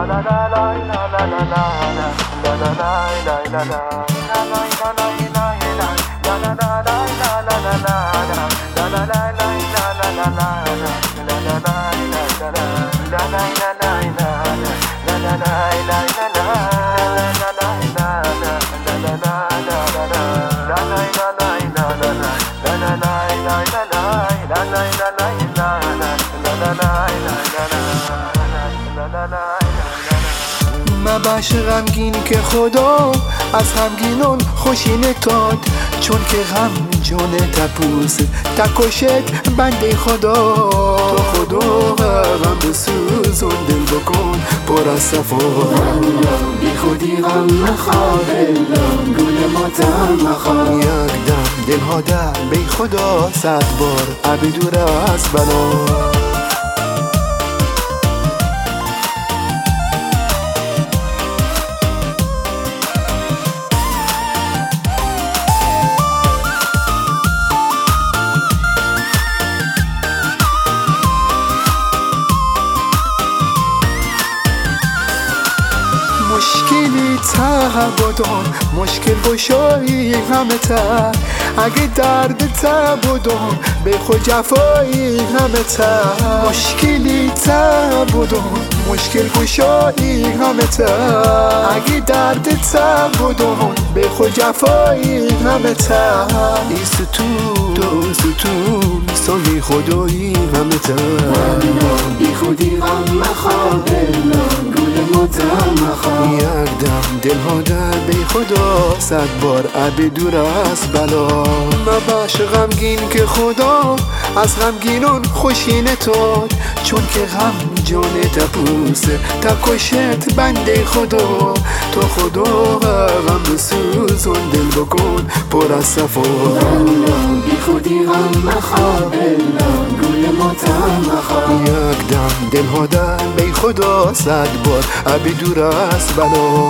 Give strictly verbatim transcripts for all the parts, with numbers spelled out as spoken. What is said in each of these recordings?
مباش غمگین که خدا از غمگینان خوشی نتاد، چون که غم جان تپوس تکشت بنده خدا. تو خدا غم بسوزون دل بکن پر از صفا، بی خودی غم مخواه گل ماتم مخواه. یک دم دل ها در بی خدا صد بار ابی دور از بلا. مشکلی تعبدان مشکل گشایی همه تر، اگه درد تعبدان به خود جفایی همه تر. مشکلی تعبدان مشکل گشایی همه تر، اگه درد تعبدان به خود جفایی همه تر. ای ستون دو ستون سالی خدایی همه تر، بی خودی غم مخواه گل ماتم مخواه. یک دم دل ها در بی خدا صد بار ابی دور از بلا. مباش غمگین که خدا از غمگینان خوشی نتاد، چون که غم جان تپوس تکشت بنده خدا. تو خدا غم بسوزون دل بکن پر از صفا، بی خودی غم مخواه گل ماتم مخواه. یک دم دل ها در بی خدا صد بار ابی دور از بلا.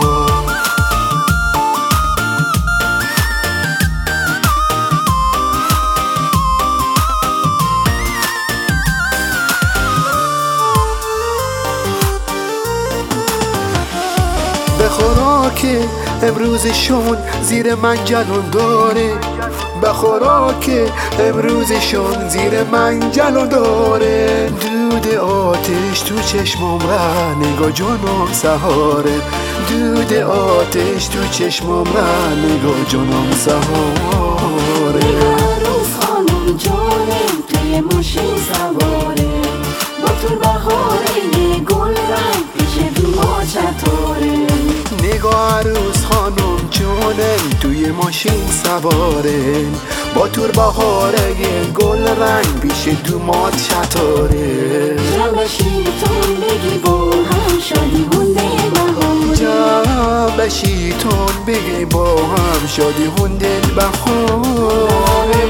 به خوراک امروزشون زیر من جلون داره، به خوراک امروزشون زیر من جلون داره. دود آتش تو چشمم ره نگاه جانم سهاره، دود آتش تو چشمم ره نگاه جانم سهاره. روز خانم جانم توی ماشین سواره، با تو بهاره گل رنگ پیش دوما چطوره. نگاه عروس خانم جانم توی ماشین سواره، با تور بهاره گل رنگ پیش دومات چطوره. جمع شیطان بگی با هم شادی هنده بهاره، جمع شیطان بگی با هم شادی هنده بهاره.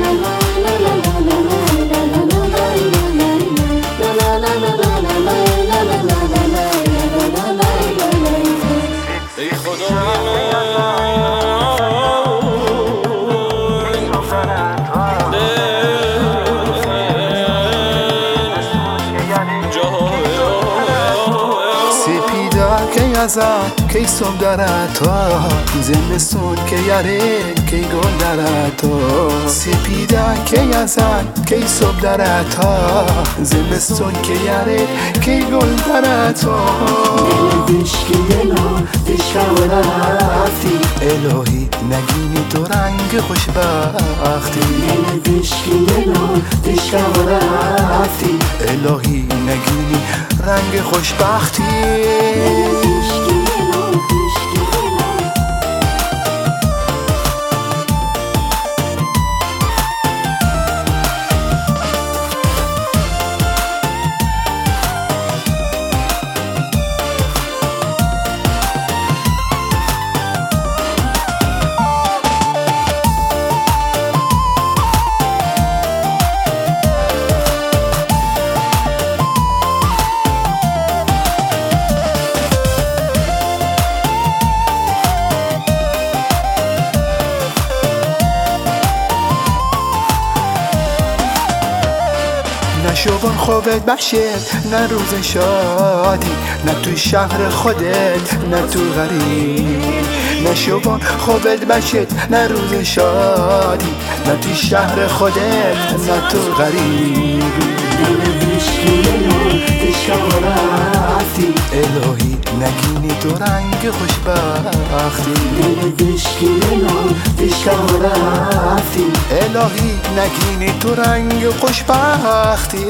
کی صبح در تا زمستون که یاره کی گل در تا. سپیده کی ازد کی صبح در تا زمستون که یاره کی گل در تا. دل دشکی دلو دشکا رفتی، الهی نگینی تو رنگ خوشبختی. دل دشکی دلو دشکا رفتی، الهی نگینی رنگ خوشبختی. نشوبان خوبت باشه نه روز شادی، نه تو شهر خودت نه تو غریب. نشوبان خوبت باشه نه روز شادی، نه تو شهر خودت نه تو غریب. الهی نگینی تو رنگ خوشبختی، الهی نگینی تو رنگ خوشبختی.